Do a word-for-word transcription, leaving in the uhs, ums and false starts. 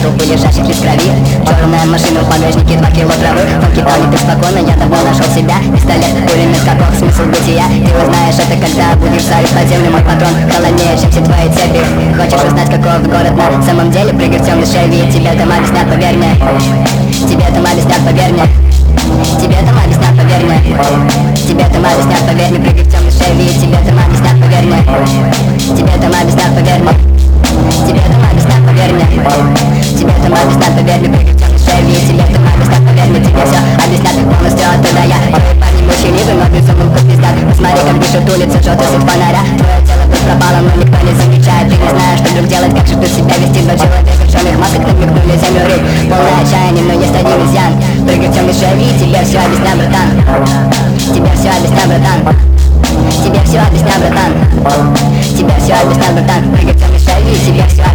трупы, лежащих лишь в крови. Черная машина в багажнике, два кило травы. Он кидал не ты спокойно, я давно нашел себя. Пистолет, пулемет, каков смысл бытия? Ты узнаешь это, когда будешь зарить под землю. Мой патрон холоднее, чем все твои цепи. Хочешь узнать, каков город на самом деле? Прыгай в темный Шеви, тебе там объяснят, поверь мне. Тебе там объяснят, поверь мне. Тебе там объяснят, поверь мне. Тебе там объяснят, поверь мне. Прыгай в темный Шеви, тебе там объяснят, поверь мне. Тебе там объяснят, поверь мне. Тебе там объяснят, поверь мне. Тебе там объяснят, поверь мне. Прыгай в темный Шеви, тебе там объяснят, поверь мне. Тебе все объяснят полностью оттуда я. Мои парни молчаливы, но безумно пиздят. Посмотри, как дышит улица, желтый свет фонаря. Твое тело тут пропало, но никто не замечает. Ты не знаешь, что вдруг делать, как же тут себя вести. Два человека в черных масках намекнули землю рыть. Полное отчаяние, но есть один изъян. Прыгай в темный Шеви, тебе все объяснят, братан. Тебе все объяснят, братан. Тебе все объяснят, братан. Тебе все объяснят, братан. Прыгай в темный Шеви, тебе все